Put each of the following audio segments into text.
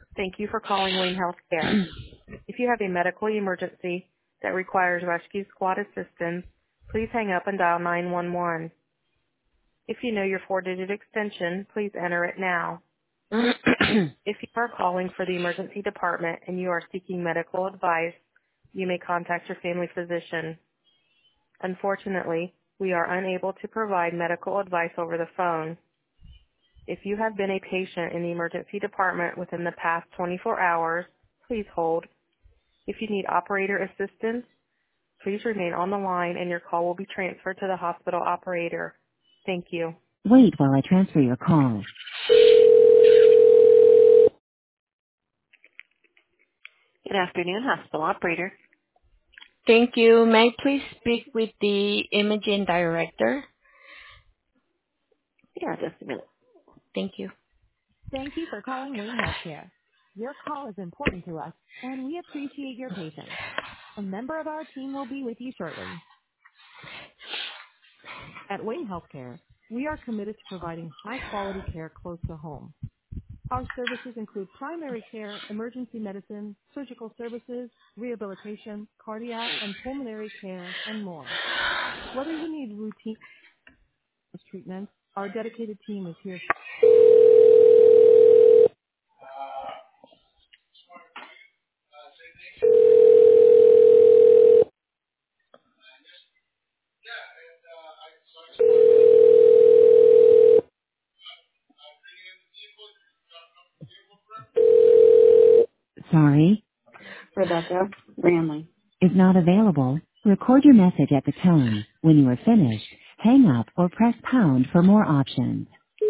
Thank you for calling Wayne Healthcare. If you have a medical emergency that requires rescue squad assistance, please hang up and dial 911. If you know your four-digit extension, please enter it now. If you are calling for the emergency department and you are seeking medical advice, you may contact your family physician. Unfortunately, we are unable to provide medical advice over the phone. If you have been a patient in the emergency department within the past 24 hours, please hold. If you need operator assistance, please remain on the line and your call will be transferred to the hospital operator. Thank you. Wait while I transfer your call. Good afternoon, hospital operator. Thank you. May I please speak with the imaging director? Yeah, just a minute. Thank you. Thank you for calling Wayne Healthcare. Your call is important to us, and we appreciate your patience. A member of our team will be with you shortly. At Wayne Healthcare, we are committed to providing high-quality care close to home. Our services include primary care, emergency medicine, surgical services, rehabilitation, cardiac and pulmonary care, and more. Whether you need routine treatments, our dedicated team is here. Sorry, Rebecca Ramley. is not available. Record your message at the tone. When you are finished, hang up or press pound for more options.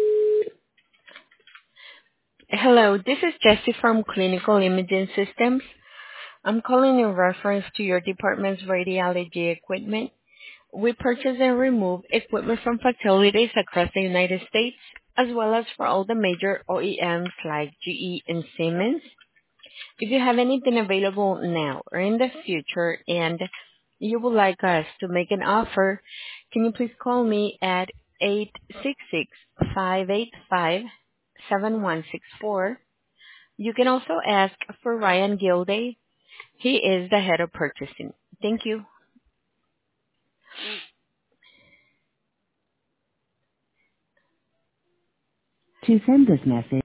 Hello, this is Jessie from Clinical Imaging Systems. I'm calling in reference to your department's radiology equipment. We purchase and remove equipment from facilities across the United States, as well as for all the major OEMs like GE and Siemens. If you have anything available now or in the future and you would like us to make an offer, can you please call me at 866-585-7164. You can also ask for Ryan Gilday. He is the head of purchasing. Thank you. To send this message,